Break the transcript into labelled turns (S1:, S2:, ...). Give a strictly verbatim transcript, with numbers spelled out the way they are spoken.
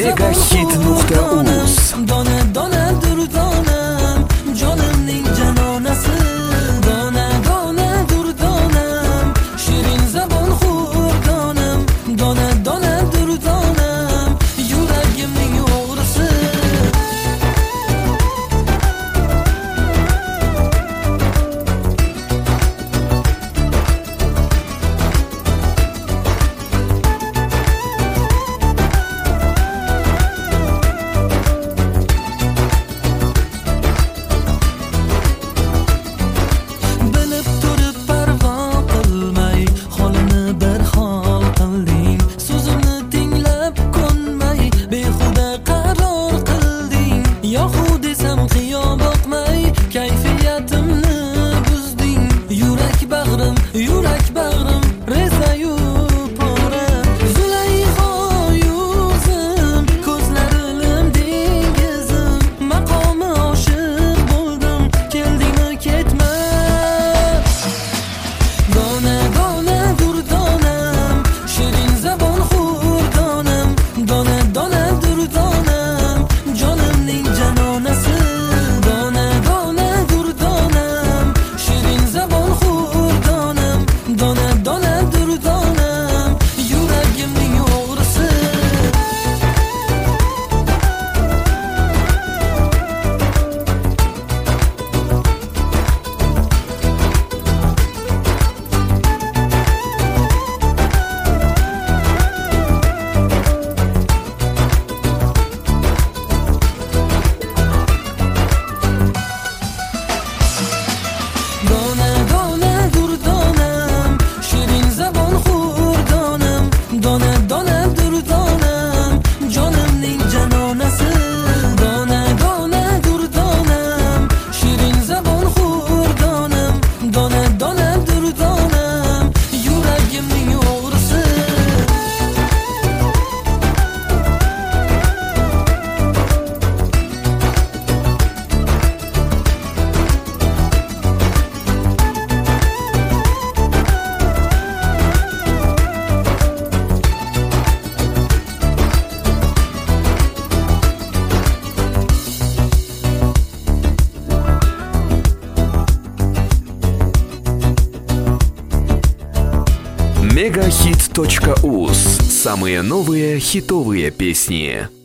S1: Megahit nuqta uz.
S2: Dona dona durdonam, jonimning janonasi. Dona dona durdonam, shirin zabon xurdonam. Dona dona durdonam, yuragimning o'g'risi. Yurak bag'rim rezayu pora. Zulayho yuzim, ko'zlari ilim dengizim. Maqomi oshiq bo'ldim, keldingmi ketma. Dona dona durdonam, shirin zabon xurdonam. Dona dona durdonam, jonimning janonasi. Dona dona durdonam, shirin zabon xurdonam. Dona dona durdonam, yuragimning o'g'risi. Dona dona durdonam, shirin zabon xurdonam. Dona dona durdonam, jonimning janonasi. Dona dona durdonam, shirin zabon xurdonam. Dona dona durdonam, yuragimning o'g'risi.
S1: Megahit точка уз. Самые новые хитовые песни.